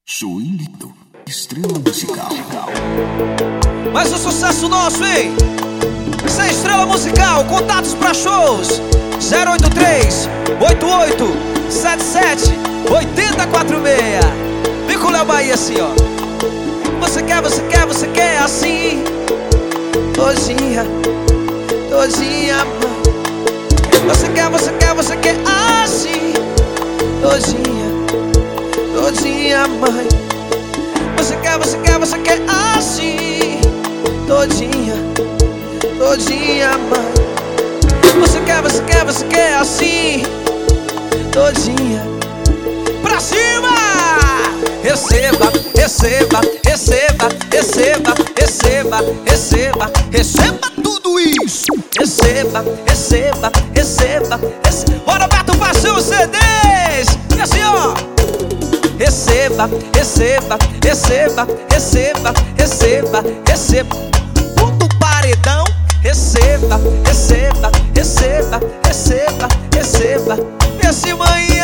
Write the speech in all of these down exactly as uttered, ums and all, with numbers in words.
Joelito, estrela musical. Mais um sucesso nosso, hein? Isso é Estrela Musical. Contatos pra shows: zero oito três, oito oito, sete sete, oito zero quatro seis. Vem com o Léo Bahia assim, ó. Você quer, você quer, você quer assim. Todinha, todinha, mãe. Você quer, você quer, você quer assim. Todinha, todinha, mãe. Você quer, você quer, você quer assim. Todinha, todinha, mãe. Você quer, você quer, você quer assim. Todinha, pra cima! Receba, receba, receba, receba, receba, receba, receba tudo isso. Receba, receba, receba, receba. Bora, Beto, passei os C Ds. E assim, ó. Receba, receba, receba, receba, receba, receba. Ponto paredão. Receba, receba, receba, receba, receba. E assim, manhã.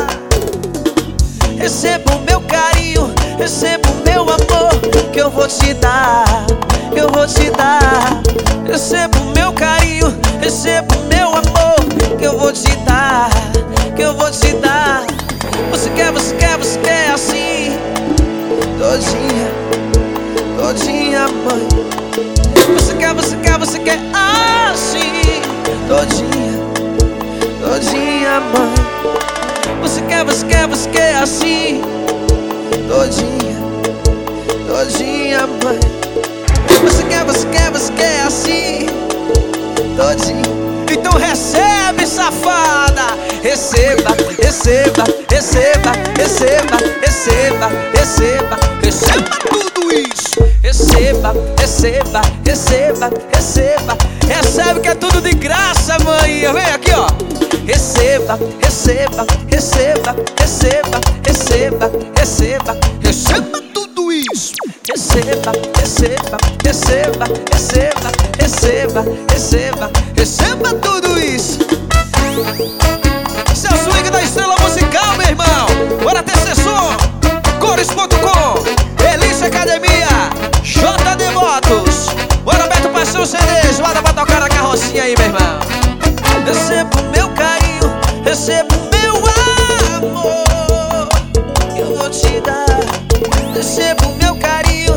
Receba o meu carinho, receba o meu amor, que eu vou te dar, que eu vou te dar. Receba o meu carinho, receba o meu amor, que eu vou te dar, que eu vou te dar. Você quer, você quer, você quer assim. Todinha, todinha, mãe. Você quer, você quer, você quer assim. Todinha, todinha, mãe. Você quer, você quer, você quer assim. Todinha, todinha, mãe. Você quer, você quer, você quer assim. Todinha. Então recebe, safada. Receba, receba, receba, receba, receba, receba, receba tudo isso. Receba, receba, receba, receba. Recebe que é tudo de graça, mãe. Vem aqui, ó. Receba, receba, receba, receba, receba, receba, receba tudo isso. Receba, receba, receba, receba, receba, receba, receba tudo isso. Esse é o swing da Estrela Musical, meu irmão. Bora ter sessão. Cores ponto com, Elícia Academia, J D Motos. Bora, Beto, passou os C Ds. Bora pra tocar na carrocinha aí, meu irmão. Receba o meu carinho, receba o meu amor, que eu vou te dar. Receba o meu carinho.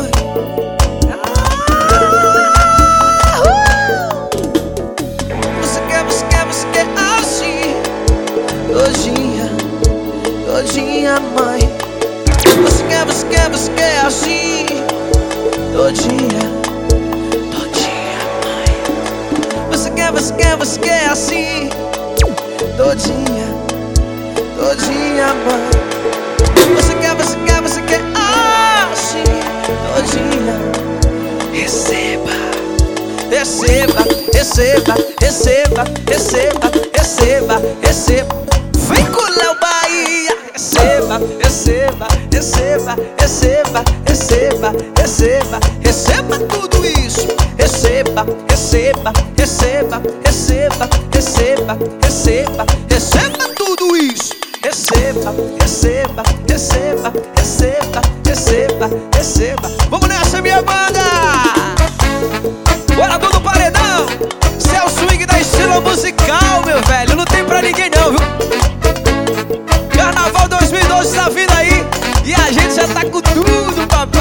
Ah, uh. Você quer, você quer, você quer assim. Todinha, todinha, mãe. Você quer, você quer, você quer assim. Todinha, todinha, mãe. Você quer, você quer, você quer assim. Todinha, todinha, mãe. Você quer, você quer, você quer assim. Todinha. Receba, receba, receba, receba, receba, receba, receba. Vem com o Léo Bahia. Receba, receba, receba, receba, receba, receba, receba tudo isso. Receba, receba, receba, receba, receba, receba, receba tudo isso. Receba, receba, receba, receba, receba, receba. Vamos nessa, minha banda. Bora tudo paredão. Esse é o swing da Estrela Musical, meu velho. Não tem pra ninguém não, viu? Carnaval dois mil e doze tá vindo aí. E a gente já tá com tudo, papai.